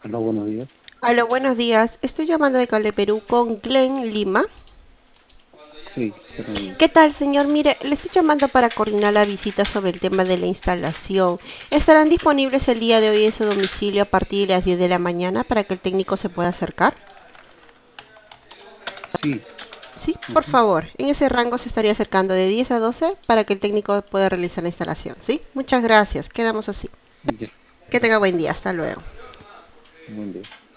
Hola, buenos días. Hola, buenos días. Estoy llamando de Cable Perú con Glenn Lima. Sí, pero ¿Qué tal, señor? Mire, le estoy llamando para coordinar la visita sobre el tema de la instalación. ¿Estarán disponibles el día de hoy en su domicilio a partir de las 10 de la mañana para que el técnico se pueda acercar? sí, Sí, por ujú, favor. En ese rango se estaría acercando de 10 a 12 para que el técnico pueda realizar la instalación. ¿Sí? Muchas gracias. Quedamos así. ya, Que tenga gracias. buen día. Hasta luego. Buen día.